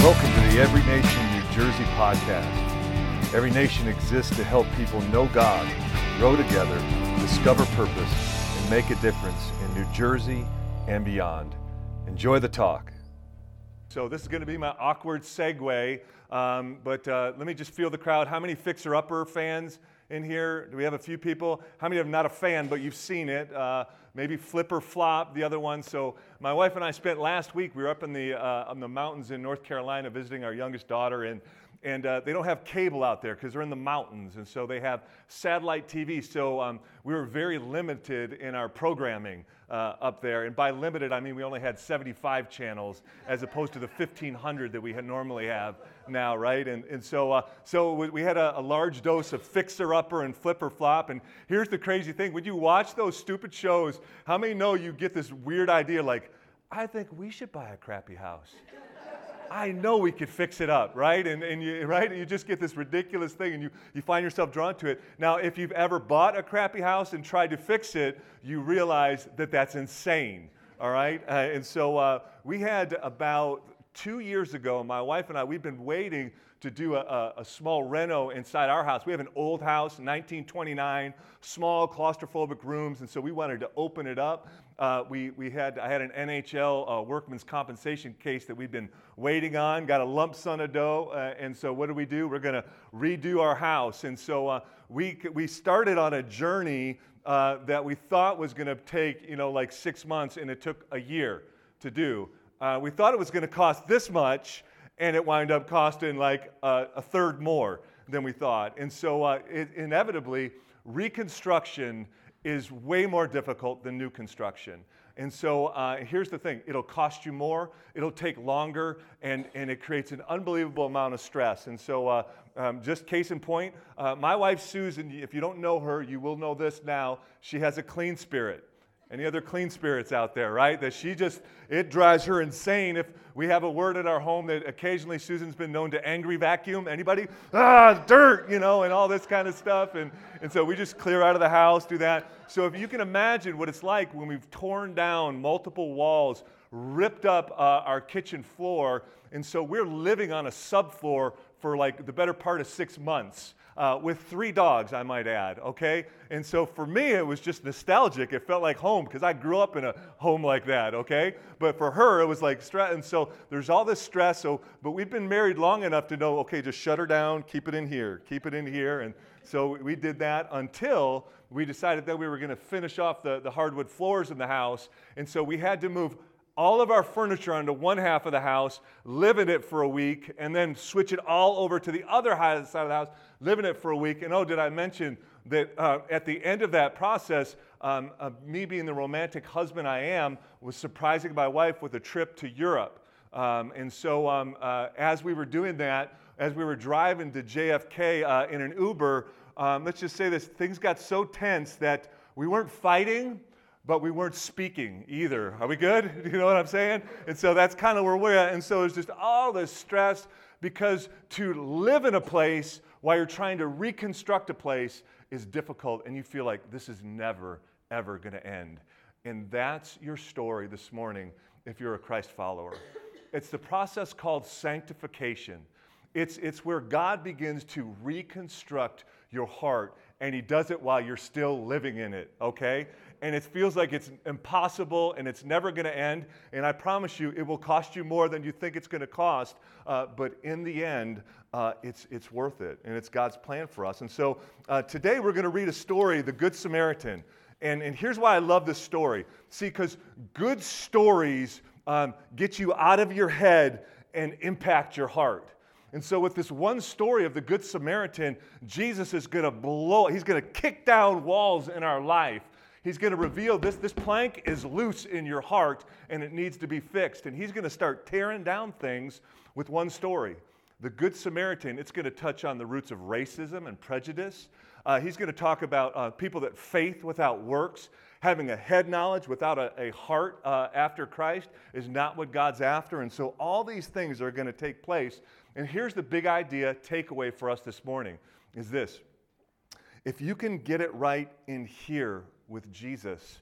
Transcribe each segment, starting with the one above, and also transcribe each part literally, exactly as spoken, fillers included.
Welcome to the Every Nation New Jersey podcast. Every Nation exists to help people know God, grow together, discover purpose, and make a difference in New Jersey and beyond. Enjoy the talk. So this is going to be my awkward segue, um, but uh, let me just feel the crowd. How many Fixer Upper fans in here? Do we have a few people? How many of them not a fan, but you've seen it? Uh, maybe Flip or Flop, the other one. So my wife and I spent last week, we were up in the uh, in the mountains in North Carolina visiting our youngest daughter, and and uh, they don't have cable out there because they're in the mountains, and so they have satellite T V. So um, we were very limited in our programming uh, up there, and by limited I mean we only had seventy-five channels as opposed to the fifteen hundred that we had normally have now, right? And and so uh, so we had a, a large dose of Fixer Upper and Flip or Flop. And here's the crazy thing: when you watch those stupid shows, how many know you get this weird idea like, I think we should buy a crappy house. I know we could fix it up, right? And and you right, you just get this ridiculous thing, and you, you find yourself drawn to it. Now, if you've ever bought a crappy house and tried to fix it, you realize that that's insane, all right? Uh, and so uh, we had about two years ago, my wife and I, we've been waiting to do a, a, a small reno inside our house. We have an old house, nineteen twenty-nine, small claustrophobic rooms, and so we wanted to open it up. Uh, we we had I had an N H L uh, workman's compensation case that we've been waiting on. Got a lump sum of dough, uh, and so what do we do? We're going to redo our house, and so uh, we we started on a journey uh, that we thought was going to take you know like six months, and it took a year to do. Uh, we thought it was going to cost this much, and it wound up costing like uh, a third more than we thought. And so uh, it, inevitably, reconstruction is way more difficult than new construction. And so uh, here's the thing: it'll cost you more, it'll take longer, and, and it creates an unbelievable amount of stress. And so uh, um, just case in point, uh, my wife Susan, if you don't know her, you will know this now, she has a clean spirit. Any other clean spirits out there, right? That she just, it drives her insane if we have a word at our home that occasionally Susan's been known to angry vacuum. Anybody? Ah, dirt, you know, and all this kind of stuff. And, and so we just clear out of the house, do that. So if you can imagine what it's like when we've torn down multiple walls, ripped up uh, our kitchen floor, and so we're living on a subfloor for like the better part of six months. Uh, with three dogs, I might add, okay? And so for me, it was just nostalgic. It felt like home because I grew up in a home like that, okay? But for her, it was like stress. And so there's all this stress. So, but we've been married long enough to know, okay, just shut her down, keep it in here, keep it in here. And so we did that until we decided that we were going to finish off the, the hardwood floors in the house. And so we had to move all of our furniture onto one half of the house, live in it for a week, and then switch it all over to the other side of the house, live in it for a week. And oh, did I mention that uh, at the end of that process, um, uh, me being the romantic husband I am, was surprising my wife with a trip to Europe. Um, and so um, uh, as we were doing that, as we were driving to J F K uh, in an Uber, um, let's just say this, things got so tense that we weren't fighting, but we weren't speaking either. Are we good? You know what I'm saying? And so that's kind of where we're at. And so there's just all this stress because to live in a place while you're trying to reconstruct a place is difficult, and you feel like this is never, ever going to end. And that's your story this morning if you're a Christ follower. It's the process called sanctification. It's, it's where God begins to reconstruct your heart, and he does it while you're still living in it, okay? And it feels like it's impossible and it's never going to end. And I promise you, it will cost you more than you think it's going to cost. Uh, but in the end, uh, it's it's worth it. And it's God's plan for us. And so uh, today we're going to read a story, the Good Samaritan. And, and here's why I love this story. See, because good stories um, get you out of your head and impact your heart. And so with this one story of the Good Samaritan, Jesus is going to blow, he's going to kick down walls in our life. He's going to reveal this, this plank is loose in your heart and it needs to be fixed. And he's going to start tearing down things with one story. The Good Samaritan, it's going to touch on the roots of racism and prejudice. Uh, he's going to talk about uh, people that faith without works, having a head knowledge without a, a heart uh, after Christ is not what God's after. And so all these things are going to take place. And here's the big idea takeaway for us this morning is this. If you can get it right in here with Jesus,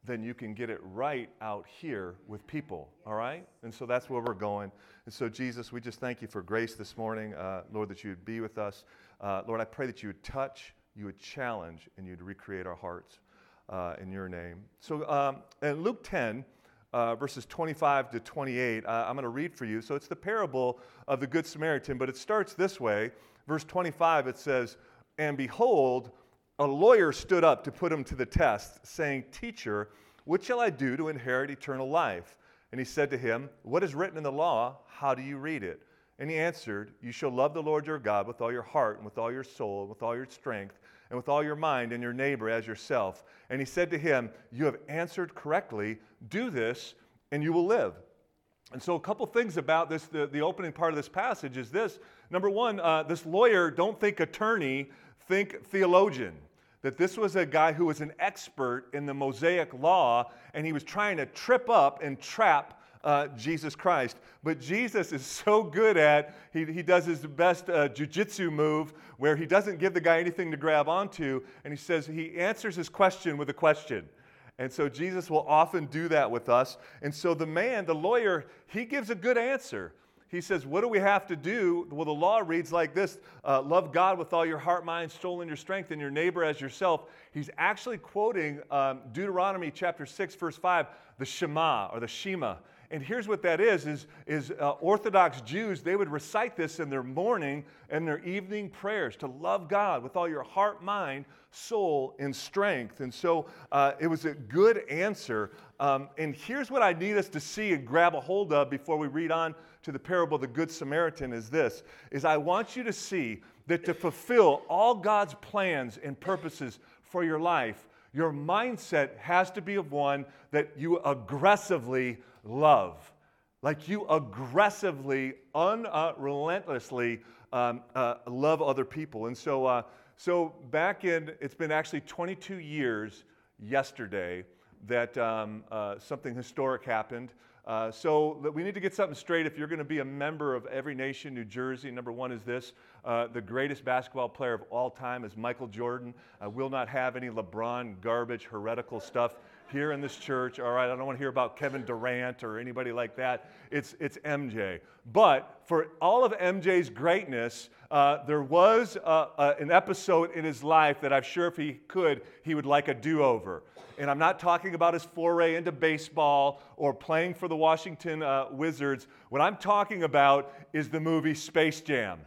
then you can get it right out here with people, all right? And so that's where we're going. And so, Jesus, we just thank you for grace this morning, uh, Lord, that you would be with us. Uh, Lord, I pray that you would touch, you would challenge, and you'd recreate our hearts uh, in your name. So um, in Luke ten, uh, verses twenty-five to twenty-eight, uh, I'm going to read for you. So it's the parable of the Good Samaritan, but it starts this way. Verse twenty-five, it says, "And behold, a lawyer stood up to put him to the test, saying, 'Teacher, what shall I do to inherit eternal life?' And he said to him, 'What is written in the law? How do you read it?' And he answered, 'You shall love the Lord your God with all your heart and with all your soul and with all your strength and with all your mind, and your neighbor as yourself.' And he said to him, 'You have answered correctly. Do this and you will live.'" And so a couple things about this, the, the opening part of this passage is this. Number one, uh, this lawyer, don't think attorney, think theologian. That this was a guy who was an expert in the Mosaic law, and he was trying to trip up and trap uh, Jesus Christ. But Jesus is so good at, he, he does his best uh, jiu-jitsu move where he doesn't give the guy anything to grab onto, and he says he answers his question with a question. And so Jesus will often do that with us. And so the man, the lawyer, he gives a good answer. He says, what do we have to do? Well, the law reads like this, uh, love God with all your heart, mind, soul, and your strength, and your neighbor as yourself. He's actually quoting um, Deuteronomy chapter six, verse five, the Shema, or the Shema. And here's what that is, is, is uh, Orthodox Jews, they would recite this in their morning and their evening prayers, to love God with all your heart, mind, soul, and strength. And so uh, it was a good answer. Um, and here's what I need us to see and grab a hold of before we read on to the parable of the Good Samaritan is this, is I want you to see that to fulfill all God's plans and purposes for your life, your mindset has to be of one that you aggressively love. Like you aggressively, unrelentlessly um, uh, love other people. And so, uh, so back in, it's been actually twenty-two years yesterday that um, uh, something historic happened. Uh, so we need to get something straight. If you're going to be a member of Every Nation New Jersey, number one is this. Uh, the greatest basketball player of all time is Michael Jordan. I will not have any LeBron garbage, heretical stuff here in this church. All right, I don't want to hear about Kevin Durant or anybody like that. It's, it's M J. But for all of M J's greatness, uh, there was uh, uh, an episode in his life that I'm sure if he could, he would like a do-over. And I'm not talking about his foray into baseball or playing for the Washington uh, Wizards. What I'm talking about is the movie Space Jam.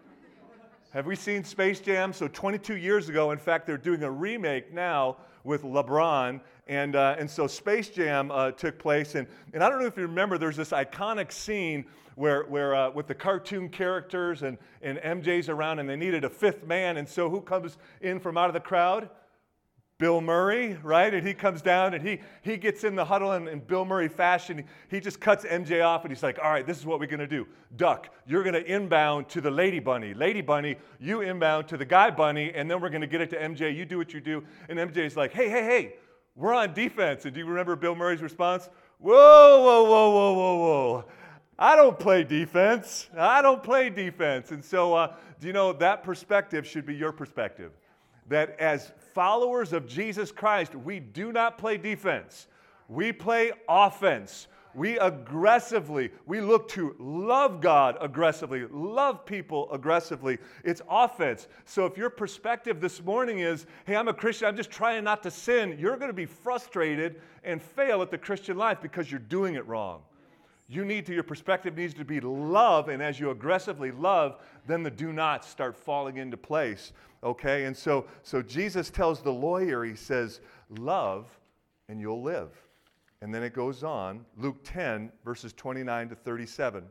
Have we seen Space Jam? So twenty-two years ago, in fact, they're doing a remake now with LeBron. And, uh, and so Space Jam uh, took place. And, and I don't know if you remember, there's this iconic scene where, where uh, with the cartoon characters and, and M J's around, and they needed a fifth man. And so who comes in from out of the crowd? Bill Murray, right? And he comes down and he he gets in the huddle in, in Bill Murray fashion. He just cuts M J off and he's like, all right, this is what we're going to do. Duck, you're going to inbound to the Lady Bunny. Lady Bunny, you inbound to the Guy Bunny, and then we're going to get it to M J. You do what you do. And M J's like, hey, hey, hey, we're on defense. And do you remember Bill Murray's response? Whoa, whoa, whoa, whoa, whoa, whoa. I don't play defense. I don't play defense. And so, uh, do you know, that perspective should be your perspective. That as followers of Jesus Christ, we do not play defense. We play offense. We aggressively, we look to love God aggressively, love people aggressively. It's offense. So if your perspective this morning is, hey, I'm a Christian, I'm just trying not to sin, you're going to be frustrated and fail at the Christian life because you're doing it wrong. You need to, your perspective needs to be love, and as you aggressively love, then the do nots start falling into place, okay? And so, so Jesus tells the lawyer, he says, love and you'll live. And then it goes on, Luke ten, verses twenty-nine to thirty-seven.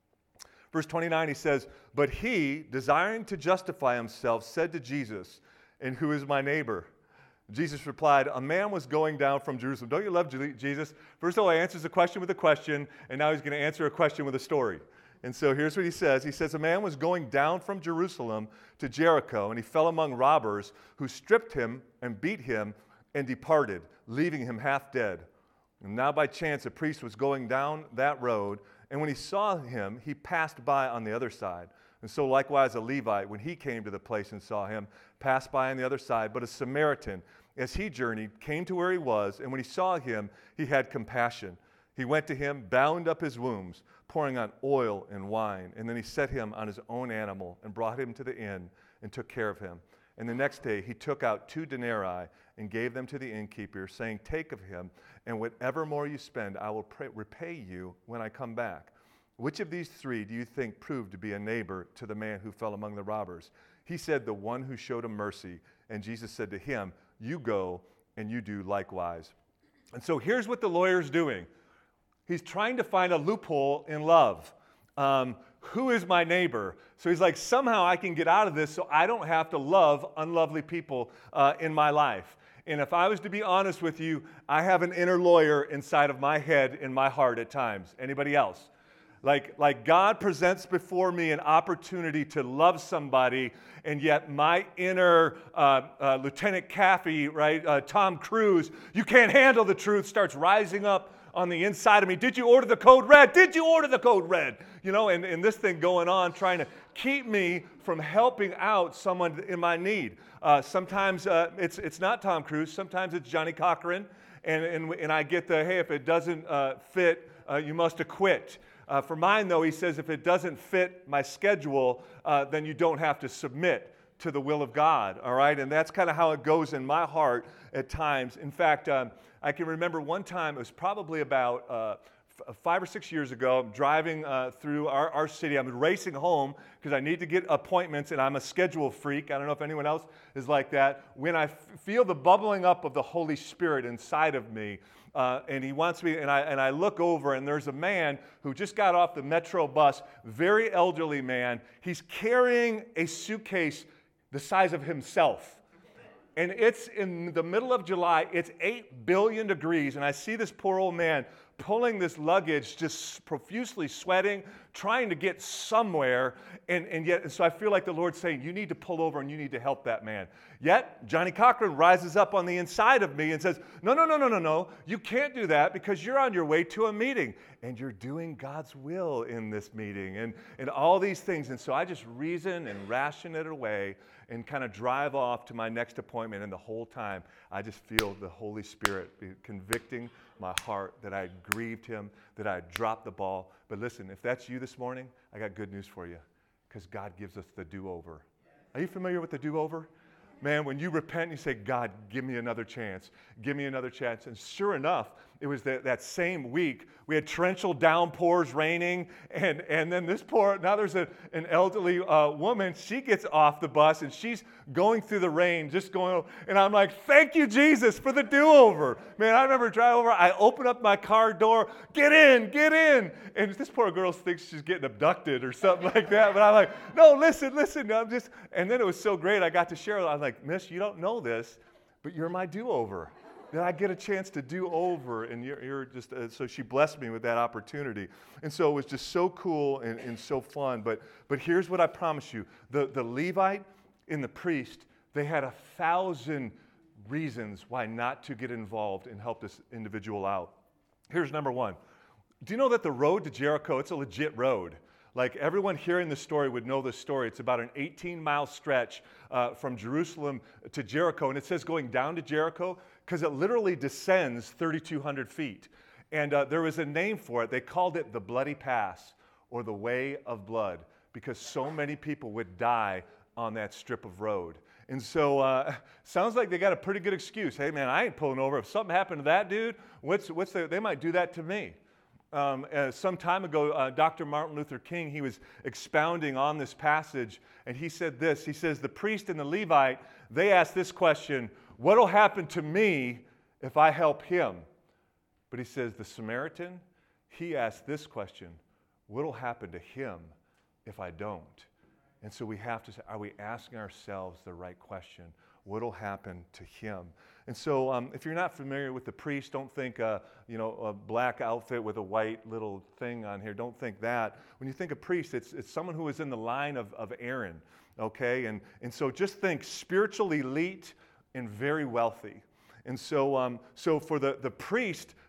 Verse twenty-nine, he says, but he, desiring to justify himself, said to Jesus, and who is my neighbor? Jesus replied, a man was going down from Jerusalem. Don't you love Jesus? First of all, he answers a question with a question, and now he's going to answer a question with a story. And so here's what he says. He says, a man was going down from Jerusalem to Jericho, and he fell among robbers who stripped him and beat him and departed, leaving him half dead. And now by chance a priest was going down that road, and when he saw him, he passed by on the other side. And so likewise a Levite, when he came to the place and saw him, passed by on the other side. But a Samaritan, as he journeyed, came to where he was, and when he saw him, he had compassion. He went to him, bound up his wounds, pouring on oil and wine, and then he set him on his own animal and brought him to the inn and took care of him. And the next day he took out two denarii and gave them to the innkeeper, saying, "Take of him, and whatever more you spend, I will pray, repay you when I come back." Which of these three do you think proved to be a neighbor to the man who fell among the robbers? He said, "The one who showed him mercy." And Jesus said to him, "You go and you do likewise." And so here's what the lawyer's doing. He's trying to find a loophole in love. Um, who is my neighbor? So he's like, somehow I can get out of this so I don't have to love unlovely people uh, in my life. And if I was to be honest with you, I have an inner lawyer inside of my head, in my heart at times. Anybody else? Like, like God presents before me an opportunity to love somebody, and yet my inner uh, uh, Lieutenant Caffey, right, uh, Tom Cruise, you can't handle the truth, starts rising up on the inside of me. Did you order the code red? Did you order the code red? You know, and, and this thing going on, trying to keep me from helping out someone in my need. Uh, sometimes uh, it's it's not Tom Cruise. Sometimes it's Johnny Cochran. And, and, and I get the, hey, if it doesn't uh, fit, uh, you must acquit. Uh, for mine, though, he says, if it doesn't fit my schedule, uh, then you don't have to submit to the will of God, all right? And that's kind of how it goes in my heart at times. In fact, um, I can remember one time, it was probably about uh, f- five or six years ago, I'm driving uh, through our, our city. I'm racing home because I need to get appointments, and I'm a schedule freak. I don't know if anyone else is like that. When I f- feel the bubbling up of the Holy Spirit inside of me, Uh, and he wants me, and I and I look over, and there's a man who just got off the Metro bus, very elderly man. He's carrying a suitcase the size of himself. And it's in the middle of July, it's eight billion degrees, and I see this poor old man pulling this luggage, just profusely sweating, trying to get somewhere, and, and yet, and so I feel like the Lord's saying, you need to pull over and you need to help that man. Yet, Johnny Cochran rises up on the inside of me and says, no, no, no, no, no, no, you can't do that because you're on your way to a meeting, and you're doing God's will in this meeting, and, and all these things. And so I just reason and ration it away and kind of drive off to my next appointment, and the whole time I just feel the Holy Spirit convicting my heart that I had grieved him, that I had dropped the ball. But listen, if that's you this morning, I got good news for you, because God gives us the do-over. Are you familiar with the do-over? Man, when you repent, you say, God, give me another chance. Give me another chance. And sure enough, it was that, that same week, we had torrential downpours raining, and, and then this poor, now there's a, an elderly uh, woman, she gets off the bus, and she's going through the rain, just going, and I'm like, thank you, Jesus, for the do-over. Man, I remember driving over, I open up my car door, get in, get in, and this poor girl thinks she's getting abducted or something like that, but I'm like, no, listen, listen, I'm just, and then it was so great, I got to share it. I was like, miss, you don't know this, but you're my do-over. That I get a chance to do over, and you're, you're just, uh, so she blessed me with that opportunity. And so it was just so cool and, and so fun. But but here's what I promise you. The, the Levite and the priest, they had a thousand reasons why not to get involved and help this individual out. Here's number one. Do you know that the road to Jericho, it's a legit road? Like, everyone hearing the story would know this story. It's about an eighteen-mile stretch uh, from Jerusalem to Jericho. And it says going down to Jericho because it literally descends thirty-two hundred feet. And uh, there was a name for it. They called it the Bloody Pass, or the Way of Blood, because so many people would die on that strip of road. And so uh, sounds like they got a pretty good excuse. Hey, man, I ain't pulling over. If something happened to that dude, what's what's the, they might do that to me. Um, uh, some time ago, uh, Doctor Martin Luther King, he was expounding on this passage, and he said this. He says, the priest and the Levite, they asked this question, what will happen to me if I help him? But he says, the Samaritan, he asked this question, what will happen to him if I don't? And so we have to say, are we asking ourselves the right question? What will happen to him? And so um, if you're not familiar with the priest, don't think, uh, you know, a black outfit with a white little thing on here. Don't think that. When you think of priest, it's, it's someone who is in the line of, of Aaron, okay? And, and so just think spiritual elite and very wealthy. And so um, so for the, the priest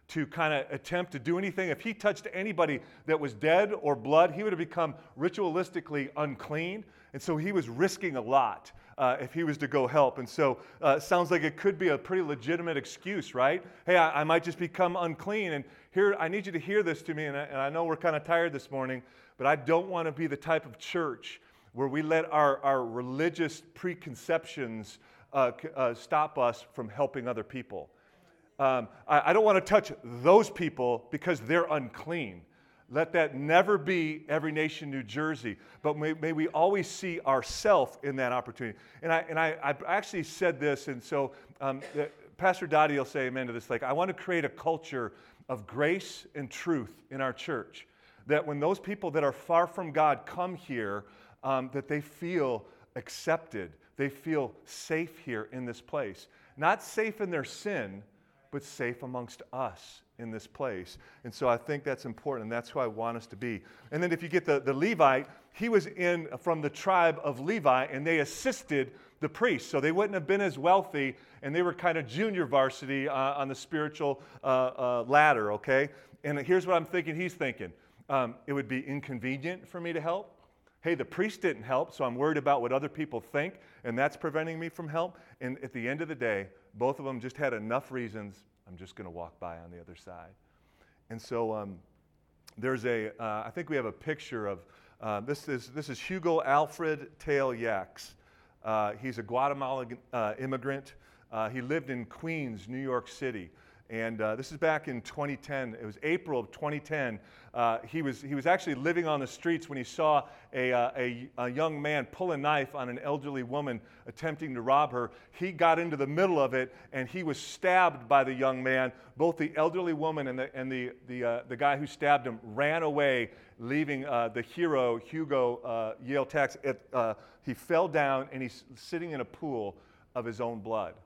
to kind of attempt to do anything. If he touched anybody that was dead or blood, he would have become ritualistically unclean. And so he was risking a lot uh, if he was to go help. And so uh, it sounds like it could be a pretty legitimate excuse, right? Hey, I, I might just become unclean. And here, I need you to hear this to me. And I, and I know we're kind of tired this morning, but I don't want to be the type of church where we let our, our religious preconceptions uh, uh, stop us from helping other people. Um, I, I don't want to touch those people because they're unclean. Let that never be Every Nation New Jersey, but may, may we always see ourselves in that opportunity. And I and I, I actually said this, and so um, Pastor Dottie will say amen to this. Like, I want to create a culture of grace and truth in our church, that when those people that are far from God come here, um, that they feel accepted, they feel safe here in this place. Not safe in their sin, but safe amongst us in this place. And so I think that's important, and that's who I want us to be. And then if you get the, the Levite, he was in from the tribe of Levi, and they assisted the priests. So they wouldn't have been as wealthy, and they were kind of junior varsity uh, on the spiritual uh, uh, ladder, okay? And here's what I'm thinking he's thinking. Um, it would be inconvenient for me to help. Hey, the priest didn't help, so I'm worried about what other people think, and that's preventing me from help. And at the end of the day, both of them just had enough reasons. I'm just going to walk by on the other side. And so um, there's a, uh, I think we have a picture of, uh, this is this is Hugo Alfred Tail Yax. Uh, he's a Guatemalan uh, immigrant. Uh, he lived in Queens, New York City. And uh, this is back in twenty ten. It was April of twenty ten. Uh, he was he was actually living on the streets when he saw a, uh, a a young man pull a knife on an elderly woman attempting to rob her. He got into the middle of it, and he was stabbed by the young man. Both the elderly woman and the and the the uh, the guy who stabbed him ran away, leaving uh, the hero Hugo uh, Yale Tax. At, uh, he fell down, and he's sitting in a pool of his own blood.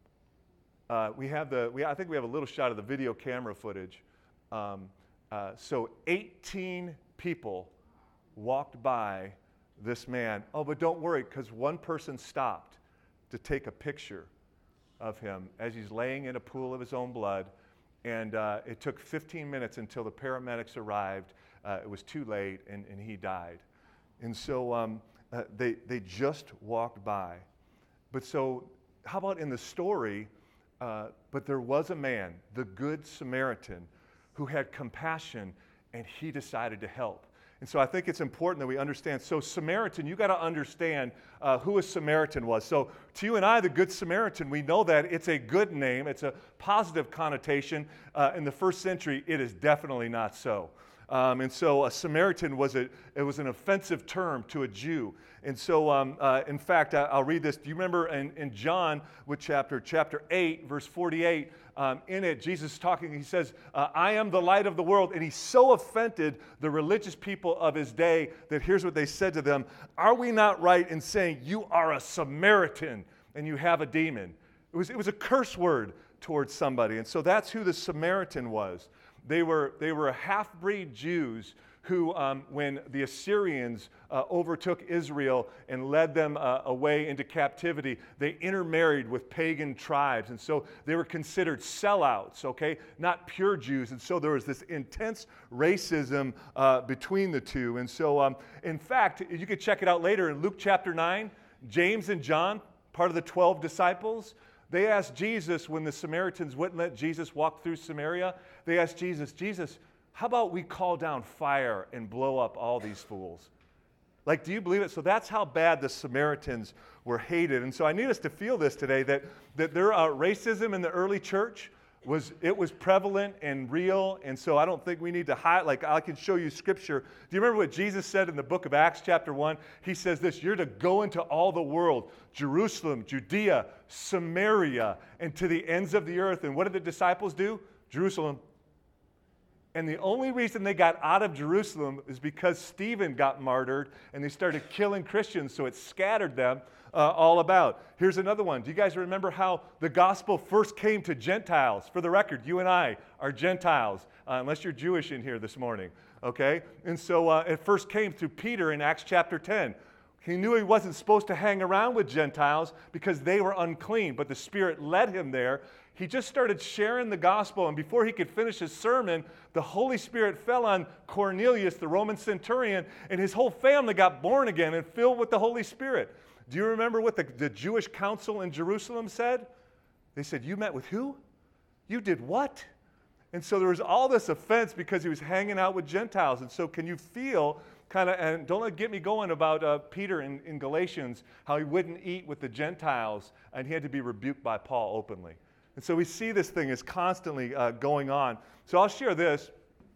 Uh, we have the, we, I think we have a little shot of the video camera footage. Um, uh, so eighteen people walked by this man. Oh, but don't worry, because one person stopped to take a picture of him as he's laying in a pool of his own blood. And uh, it took fifteen minutes until the paramedics arrived. Uh, it was too late, and, and he died. And so um, uh, they, they just walked by. But so how about in the story, Uh, but there was a man, the Good Samaritan, who had compassion, and he decided to help. And so I think it's important that we understand. So Samaritan, you got to understand uh, who a Samaritan was. So to you and I, the Good Samaritan, we know that it's a good name. It's a positive connotation. Uh, in the first century, it is definitely not so. Um, and so a Samaritan was a, it was an offensive term to a Jew. And so, um, uh, in fact, I, I'll read this. Do you remember in, in John, with chapter, chapter eight, verse forty-eight, um, in it, Jesus is talking, he says, uh, I am the light of the world. And he so offended the religious people of his day that here's what they said to them. Are we not right in saying you are a Samaritan and you have a demon? It was, it was a curse word towards somebody. And so that's who the Samaritan was. They were, they were half-breed Jews who, um, when the Assyrians uh, overtook Israel and led them uh, away into captivity, they intermarried with pagan tribes. And so they were considered sellouts, okay, not pure Jews. And so there was this intense racism uh, between the two. And so, um, in fact, you could check it out later in Luke chapter nine, James and John, part of the twelve disciples, they asked Jesus, when the Samaritans wouldn't let Jesus walk through Samaria, they asked Jesus, Jesus, how about we call down fire and blow up all these fools? Like, do you believe it? So that's how bad the Samaritans were hated. And so I need us to feel this today, that, that their uh, racism in the early church, was it was prevalent and real. And so I don't think we need to hide. Like, I can show you scripture. Do you remember what Jesus said in the book of Acts chapter one? He says this, you're to go into all the world, Jerusalem, Judea, Samaria, and to the ends of the earth. And what did the disciples do? Jerusalem. And the only reason they got out of Jerusalem is because Stephen got martyred and they started killing Christians, so it scattered them uh, all about. Here's another one. Do you guys remember how the gospel first came to Gentiles? For the record, you and I are Gentiles, uh, unless you're Jewish in here this morning, okay? And so uh, it first came through Peter in Acts chapter ten. He knew he wasn't supposed to hang around with Gentiles because they were unclean, but the Spirit led him there. He just started sharing the gospel, and before he could finish his sermon, the Holy Spirit fell on Cornelius, the Roman centurion, and his whole family got born again and filled with the Holy Spirit. Do you remember what the, the Jewish council in Jerusalem said? They said, "You met with who? You did what?" And so there was all this offense because he was hanging out with Gentiles. And so can you feel kind of, and don't let get me going about uh, Peter in, in Galatians, how he wouldn't eat with the Gentiles, and he had to be rebuked by Paul openly. And so we see this thing is constantly uh, going on. So I'll share this.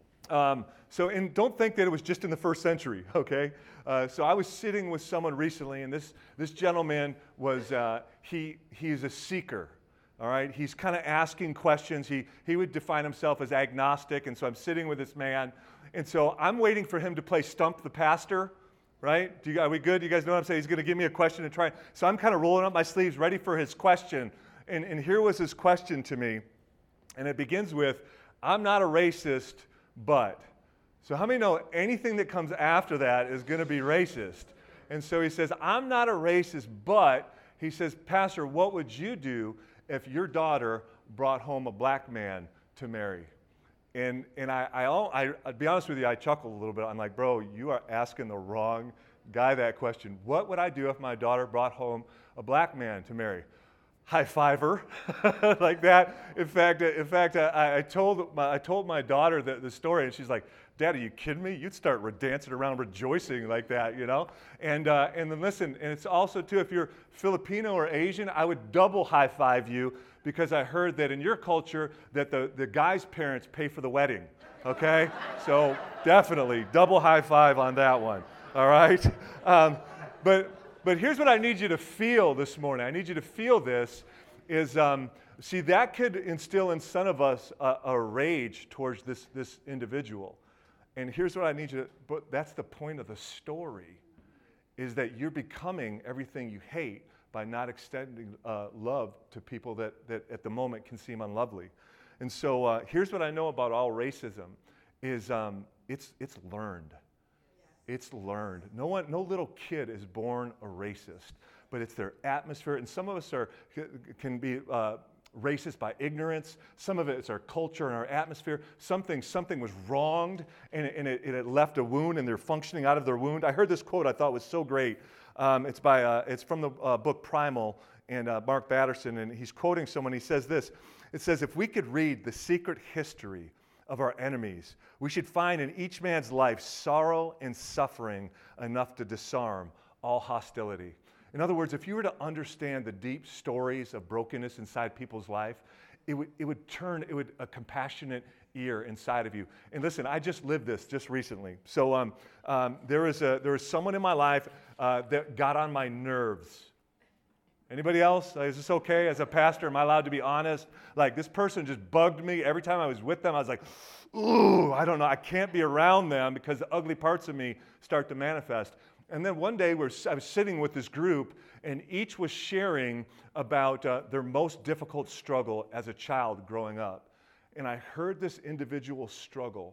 Um, so and don't think that it was just in the first century, okay? Uh, so I was sitting with someone recently, and this, this gentleman was, uh, he he's a seeker. All right, he's kind of asking questions. He he would define himself as agnostic, and so I'm sitting with this man, and so I'm waiting for him to play Stump the Pastor, right? Do you, are we good? You guys know what I'm saying? He's going to give me a question and try. So I'm kind of rolling up my sleeves, ready for his question, and and here was his question to me, and it begins with, "I'm not a racist, but." So how many know anything that comes after that is going to be racist? And so he says, "I'm not a racist, but," he says, "Pastor, what would you do if your daughter brought home a black man to marry?" And and I, I, I, I'd be honest with you, I chuckled a little bit. I'm like, "Bro, you are asking the wrong guy that question. What would I do if my daughter brought home a black man to marry?" High five her like that. In fact, in fact, I, I told my, I told my daughter the, the story, and she's like, "Dad, are you kidding me? You'd start re- dancing around, rejoicing like that, you know." And uh, and then listen, and it's also too, if you're Filipino or Asian, I would double high five you because I heard that in your culture that the the guy's parents pay for the wedding. Okay, so definitely double high five on that one. All right, um, but. But here's what I need you to feel this morning. I need you to feel this is, um, see, that could instill in some of us a, a rage towards this, this individual. And here's what I need you to, but that's the point of the story, is that you're becoming everything you hate by not extending uh, love to people that, that at the moment can seem unlovely. And so uh, here's what I know about all racism, is um, it's, it's learned. It's learned. No one, no little kid is born a racist, but it's their atmosphere. And some of us are can be uh, racist by ignorance. Some of it is our culture and our atmosphere. Something, something was wronged, and, it, and it, it left a wound, and they're functioning out of their wound. I heard this quote I thought was so great. Um, it's by, uh, it's from the uh, book Primal, and uh, Mark Batterson, and he's quoting someone. He says this. It says, "If we could read the secret history of our enemies, we should find in each man's life sorrow and suffering enough to disarm all hostility." In other words, if you were to understand the deep stories of brokenness inside people's life, it would it would turn it would a compassionate ear inside of you. And listen, I just lived this just recently. So um, um, there was a there was someone in my life uh, that got on my nerves. Anybody else? Is this okay? As a pastor, am I allowed to be honest? Like, this person just bugged me. Every time I was with them, I was like, ooh, I don't know. I can't be around them because the ugly parts of me start to manifest. And then one day, we're, I was sitting with this group, and each was sharing about uh, their most difficult struggle as a child growing up. And I heard this individual struggle,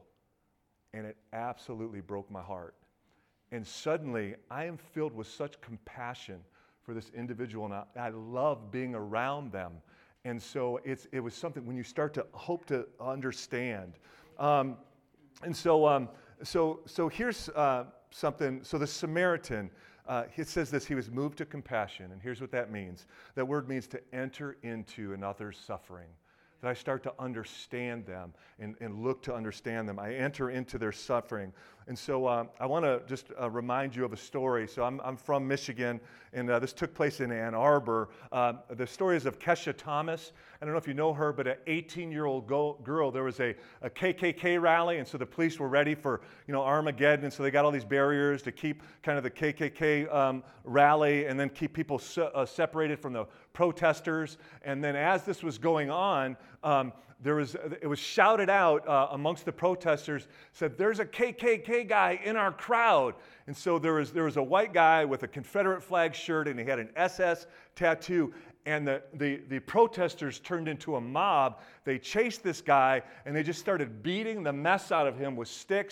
and it absolutely broke my heart. And suddenly, I am filled with such compassion for this individual, and I, I love being around them. And so it's it was something when you start to hope to understand. Um, and so um, so so here's uh, something. So the Samaritan, uh, it says this: he was moved to compassion, and here's what that means. That word means to enter into another's suffering. That I start to understand them and, and look to understand them. I enter into their suffering. And so uh, I want to just uh, remind you of a story. So I'm, I'm from Michigan, and uh, this took place in Ann Arbor. Uh, the story is of Kesha Thomas. I don't know if you know her, but an eighteen-year-old go- girl, there was a, a K K K rally, and so the police were ready for, you know, Armageddon, and so they got all these barriers to keep kind of the K K K um, rally and then keep people se- uh, separated from the protesters. And then as this was going on, um, there was it was shouted out uh, amongst the protesters, said, "There's a K K K guy in our crowd." And so there was there was a white guy with a Confederate flag shirt, and he had an S S tattoo. And the, the, the protesters turned into a mob. They chased this guy, and they just started beating the mess out of him with sticks,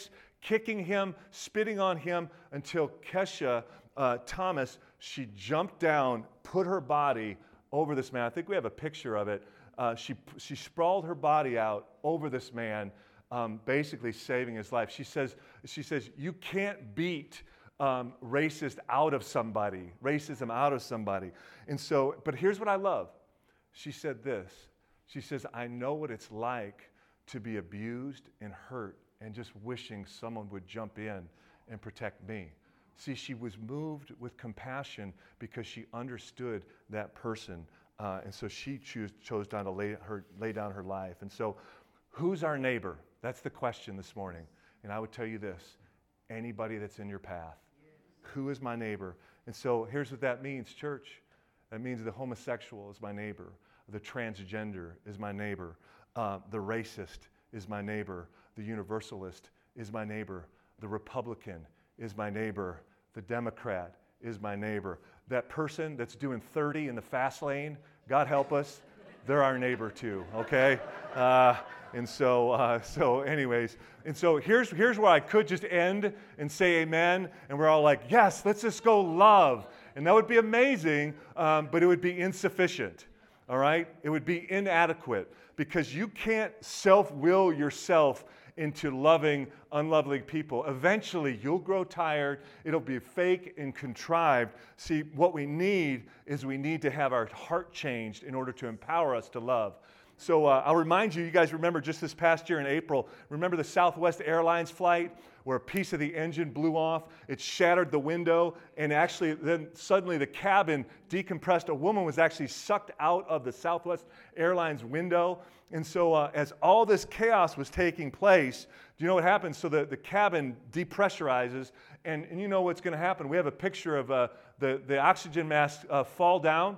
kicking him, spitting on him, until Kesha uh, Thomas, she jumped down, put her body over this man. I think we have a picture of it. Uh, she, she sprawled her body out over this man, um, basically saving his life. She says, she says, you can't beat um, racist out of somebody, racism out of somebody. And so, but here's what I love. She said this. She says, I know what it's like to be abused and hurt and just wishing someone would jump in and protect me. See, she was moved with compassion because she understood that person. Uh, and so she choose, chose down to lay, her, lay down her life. And so who's our neighbor? That's the question this morning. And I would tell you this, anybody that's in your path. Who is my neighbor? And so here's what that means, church. That means the homosexual is my neighbor. The transgender is my neighbor. Uh, the racist is my neighbor. The universalist is my neighbor. The Republican is my neighbor. The Democrat is my neighbor. That person that's doing thirty in the fast lane, God help us, they're our neighbor too, okay? Uh, and so, uh, so anyways, and so here's, here's where I could just end and say amen, and we're all like, yes, let's just go love. And that would be amazing, um, but it would be insufficient, all right? It would be inadequate because you can't self-will yourself into loving unlovely people. Eventually, you'll grow tired. It'll be fake and contrived. See, what we need is we need to have our heart changed in order to empower us to love. So uh, I'll remind you, you guys remember just this past year in April, remember the Southwest Airlines flight where a piece of the engine blew off, it shattered the window, and actually then suddenly the cabin decompressed. A woman was actually sucked out of the Southwest Airlines window. And so uh, as all this chaos was taking place, do you know what happens? So the, the cabin depressurizes, and, and you know what's going to happen. We have a picture of uh, the, the oxygen masks uh, fall down.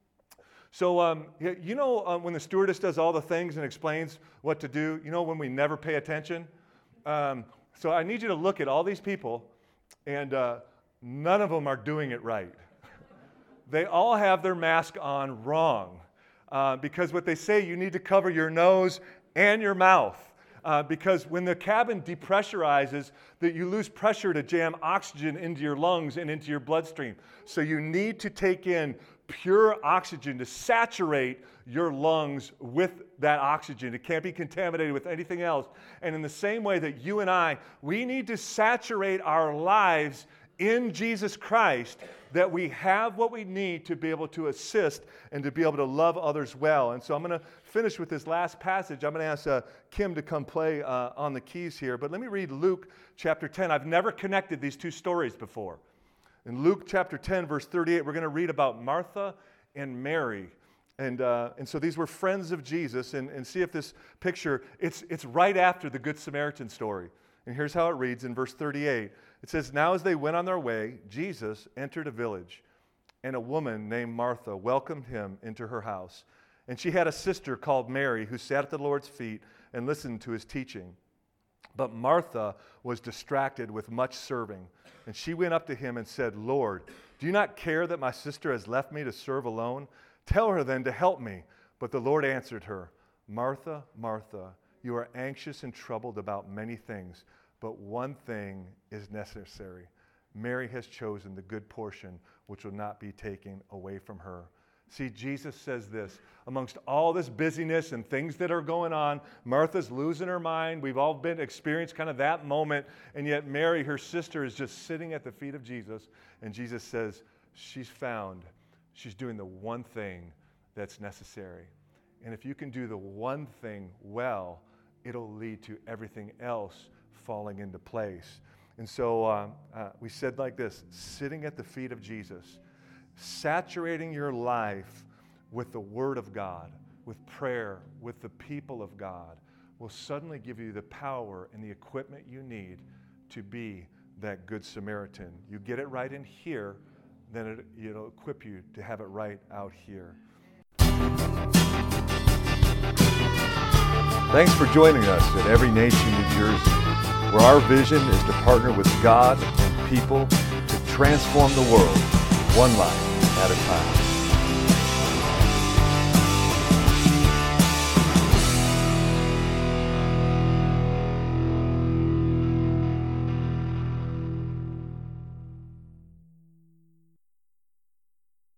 So um, you know uh, when the stewardess does all the things and explains what to do, you know when we never pay attention? Um, so I need you to look at all these people, and uh, none of them are doing it right. They all have their mask on wrong. Uh, because what they say, you need to cover your nose and your mouth. Uh, because when the cabin depressurizes, that you lose pressure to jam oxygen into your lungs and into your bloodstream. So you need to take in pure oxygen to saturate your lungs with that oxygen. It can't be contaminated with anything else. And in the same way that you and I, we need to saturate our lives in Jesus Christ, that we have what we need to be able to assist and to be able to love others well. And so I'm going to finish with this last passage. I'm going to ask uh, Kim to come play uh, on the keys here. But let me read Luke chapter ten. I've never connected these two stories before. In Luke chapter ten, verse thirty-eight, we're going to read about Martha and Mary. And uh, and so these were friends of Jesus. And, and see if this picture, it's, it's right after the Good Samaritan story. And here's how it reads in verse thirty-eight. It says, now as they went on their way, Jesus entered a village, and a woman named Martha welcomed him into her house. And she had a sister called Mary who sat at the Lord's feet and listened to his teaching. But Martha was distracted with much serving. And she went up to him and said, Lord, do you not care that my sister has left me to serve alone? Tell her then to help me. But the Lord answered her, Martha, Martha, you are anxious and troubled about many things, but one thing is necessary. Mary has chosen the good portion, which will not be taken away from her. See, Jesus says this, amongst all this busyness and things that are going on, Martha's losing her mind. We've all been experienced kind of that moment, and yet Mary, her sister, is just sitting at the feet of Jesus, and Jesus says, she's found, she's doing the one thing that's necessary. And if you can do the one thing well, it'll lead to everything else falling into place. And so uh, uh, we said like this, sitting at the feet of Jesus, saturating your life with the Word of God, with prayer, with the people of God, will suddenly give you the power and the equipment you need to be that Good Samaritan. You get it right in here, then it, it'll equip you to have it right out here. Thanks for joining us at Every Nation, New Jersey, where our vision is to partner with God and people to transform the world one life at a time.